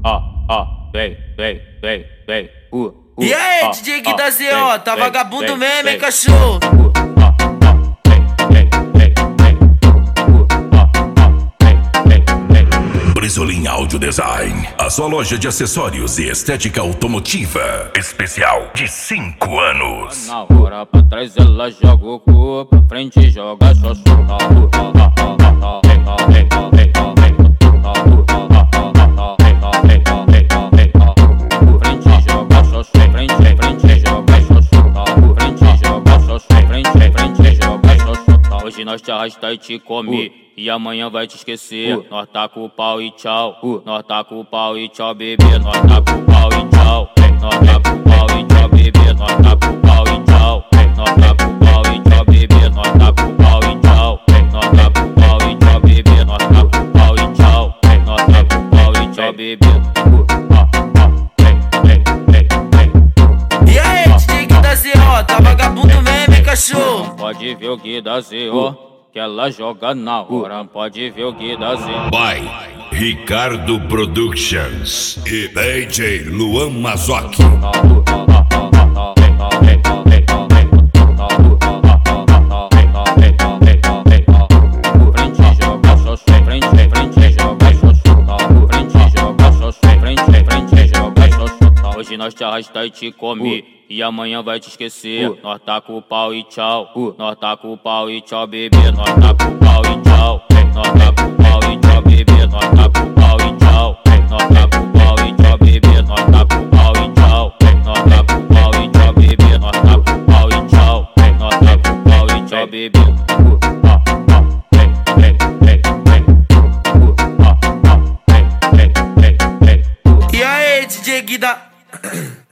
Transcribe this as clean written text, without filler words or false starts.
E aí, DJ Gui da ZO, tá vagabundo mesmo, hein, cachorro? Brizolim Audio Design, a sua loja de acessórios e estética automotiva. Especial de 5 anos. Na hora pra trás ela joga o cu, pra frente joga só Hoje nós te arrasta e te come, e amanhã vai te esquecer. Nós tá com o pau e tchau, nós tá com o pau e tchau, bebê. Nós tá com o pau e tchau, nós tá com o pau e tchau, bebê. Nós tá com o pau e tchau, nós tá com o pau e tchau, bebê. Nós tá com o pau e tchau, nós tá com o pau e tchau, bebê. Nós tá com o pau e tchau, nós tá com o pau e tchau, bebê. E aí, DJ Gui da ZO, tá vagabundo mesmo, hein, cachorro? Pode ver o Gui da ZO, que ela joga na hora. Pode ver o Gui da ZO. By Ricardo Productions e DJ Luan Mazoki. Hoje nós te arrasta e te come, e amanhã vai te esquecer. Nós tá com o pau e tchau, nós tá com o pau e tchau, bebê. Nós tá com o pau e tchau, nós tá com o pau e tchau, bebê. Nós tá com o pau e tchau, nós tá com o pau e tchau, bebê. Nós tá com o pau e tchau, nós tá com o pau e tchau, bebê. Nós tá com o pau e tchau, nós tá com o pau e tchau, bebê. E aí, DJ Gui da...